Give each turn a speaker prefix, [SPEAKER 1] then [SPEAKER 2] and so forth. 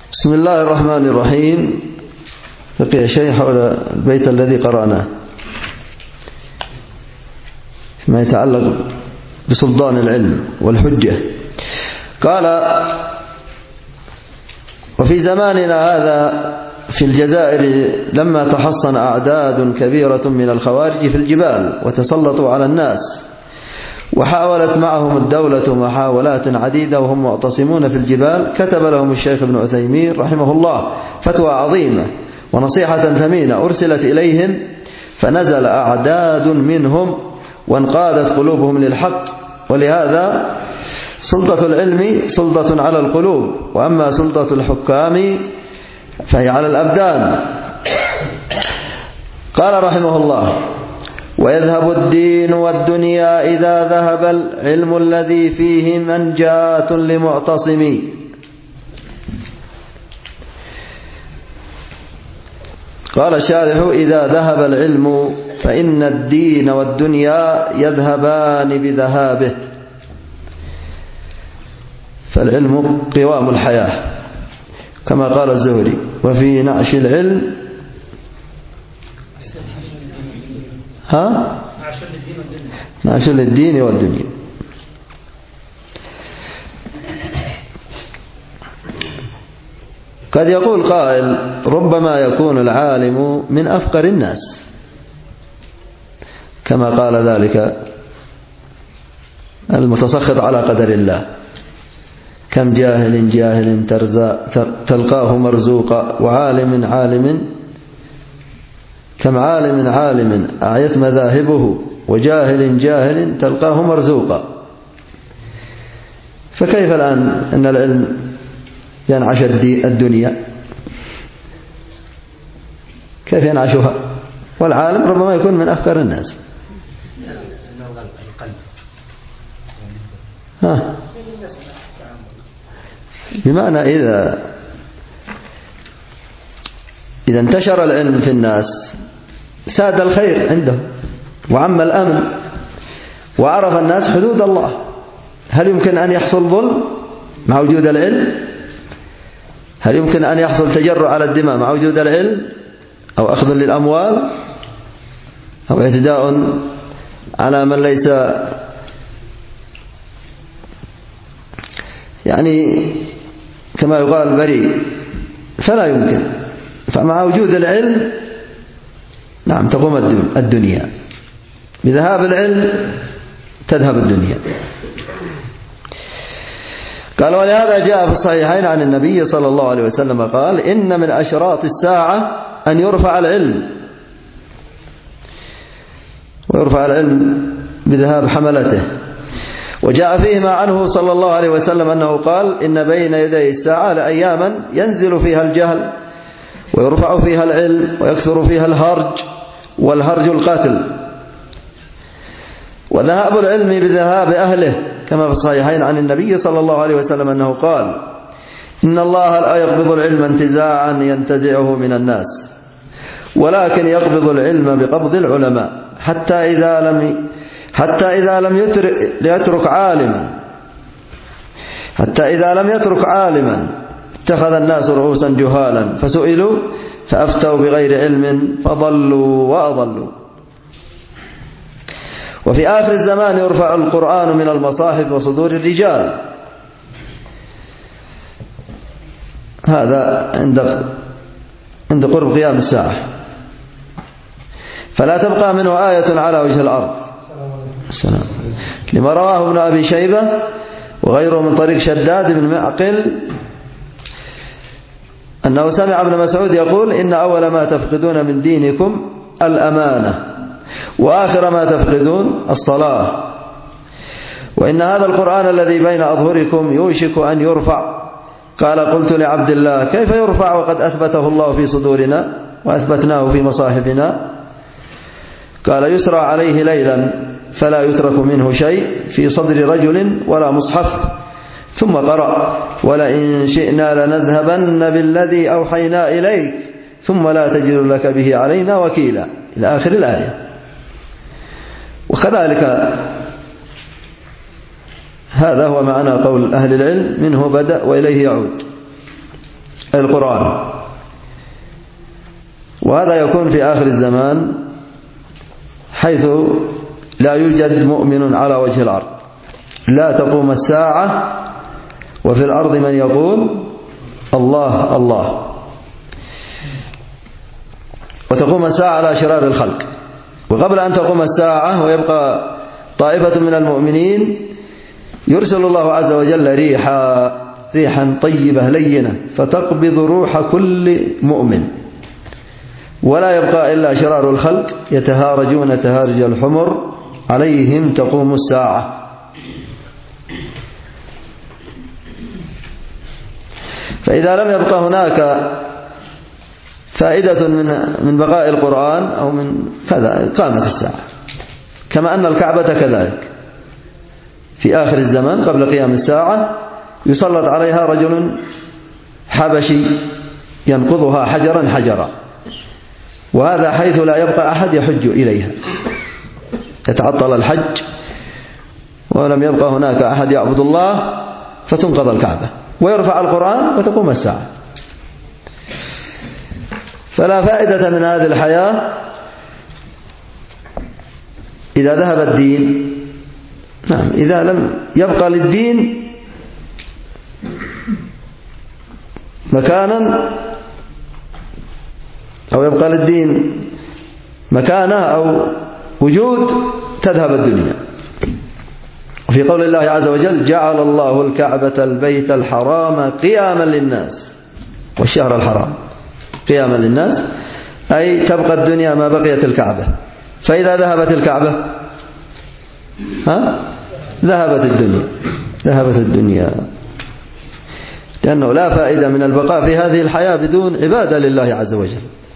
[SPEAKER 1] بسم الله الرحمن الرحيم. بقي شيء حول البيت الذي قرأناه فيما يتعلق بسلطان العلم والحجة. قال: وفي زماننا هذا في الجزائر لما تحصن أعداد كبيرة من الخوارج في الجبال وتسلطوا على الناس، وحاولت معهم الدولة محاولات عديدة وهم معتصمون في الجبال، كتب لهم الشيخ ابن عثيمين رحمه الله فتوى عظيمة ونصيحة ثمينة أرسلت إليهم، فنزل أعداد منهم وانقادت قلوبهم للحق. ولهذا سلطة العلم سلطة على القلوب، وأما سلطة الحكام فهي على الأبدان. قال رحمه الله: ويذهب الدين والدنيا إذا ذهب العلم الذي فيه منجاة لمعتصم. قال الشارح: إذا ذهب العلم فإن الدين والدنيا يذهبان بذهابه، فالعلم قوام الحياة كما قال الزهري: وفي نعش العلم نعش للدين والدنيا. قد يقول قائل: ربما يكون العالم من أفقر الناس، كما قال ذلك المتسخط على قدر الله: كم جاهل جاهل تلقاه مرزوقا، وعالم عالم كم عالم عالم أعيت مذاهبه، وجاهل جاهل تلقاه مرزوقا. فكيف الآن أن العلم ينعش الدنيا؟ كيف ينعشها والعالم ربما يكون من أفكار الناس؟ بمعنى إذا انتشر العلم في الناس ساد الخير عندهم وعم الأمن، وعرف الناس حدود الله. هل يمكن أن يحصل ظلم مع وجود العلم؟ هل يمكن أن يحصل تجرع على الدماء مع وجود العلم، أو أخذ للأموال، أو اعتداء على من ليس كما يقال بريء؟ فلا يمكن. فمع وجود العلم نعم تقوم الدنيا، بذهاب العلم تذهب الدنيا. قال: ولهذا جاء في الصحيحين عن النبي صلى الله عليه وسلم قال: إن من أشراط الساعة أن يرفع العلم، ويرفع العلم بذهاب حملته. وجاء فيما عنه صلى الله عليه وسلم أنه قال: إن بين يدي الساعة لأياما ينزل فيها الجهل ويرفع فيها العلم ويكثر فيها الهرج، والهرج القتل. وذهاب العلم بذهاب أهله، كما في الصحيحين عن النبي صلى الله عليه وسلم أنه قال: إن الله لا يقبض العلم انتزاعا ينتزعه من الناس، ولكن يقبض العلم بقبض العلماء، حتى إذا لم يترك عالما اتخذ الناس رؤوسا جهالا فسئلوا فأفتوا بغير علم فضلوا وأضلوا. وفي آخر الزمان يرفع القرآن من المصاحف وصدور الرجال. هذا عند قرب قيام الساعة، فلا تبقى منه آية على وجه الأرض. السلام. لما رواه ابن أبي شيبة وغيره من طريق شداد بن معقل أنه سمع ابن مسعود يقول: إن أول ما تفقدون من دينكم الأمانة، وآخر ما تفقدون الصلاة، وإن هذا القرآن الذي بين أظهركم يوشك أن يرفع. قال: قلت لعبد الله: كيف يرفع وقد أثبته الله في صدورنا وأثبتناه في مصاحفنا؟ قال: يسرى عليه ليلا فلا يترك منه شيء في صدر رجل ولا مصحف. ثم قرأ: ولئن شئنا لنذهبن بالذي أوحينا إليك ثم لا تجد لك به علينا وكيلا، إلى آخر الآية. وكذلك هذا هو معنى قول أهل العلم: منه بدأ وإليه يعود. القرآن. وهذا يكون في آخر الزمان حيث لا يوجد مؤمن على وجه الأرض، لا تقوم الساعة وفي الأرض من يقول الله الله. وتقوم الساعة على شرار الخلق. وقبل أن تقوم الساعة ويبقى طائفة من المؤمنين يرسل الله عز وجل ريحا طيبة لينة فتقبض روح كل مؤمن، ولا يبقى إلا شرار الخلق يتهارجون تهارج الحمر عليهم تقوم الساعة. فإذا لم يبقى هناك فائدة من بقاء القرآن أو من كذا قامت الساعة. كما أن الكعبة كذلك في آخر الزمان قبل قيام الساعة يسلط عليها رجل حبشي ينقضها حجرا حجرا، وهذا حيث لا يبقى أحد يحج إليها، يتعطل الحج ولم يبقى هناك أحد يعبد الله فتنقض الكعبة ويرفع القرآن وتقوم الساعة. فلا فائدة من هذه الحياة إذا ذهب الدين. نعم، إذا لم يبقى للدين مكانا أو يبقى للدين مكانه أو وجود تذهب الدنيا. وفي قول الله عز وجل جعل الله الكعبة البيت الحرام قياما للناس، والشهر الحرام قياما للناس أي تبقى الدنيا ما بقيت الكعبة. فإذا ذهبت الكعبة ذهبت الدنيا، لأنه لا فائدة من البقاء في هذه الحياة بدون عبادة لله عز وجل.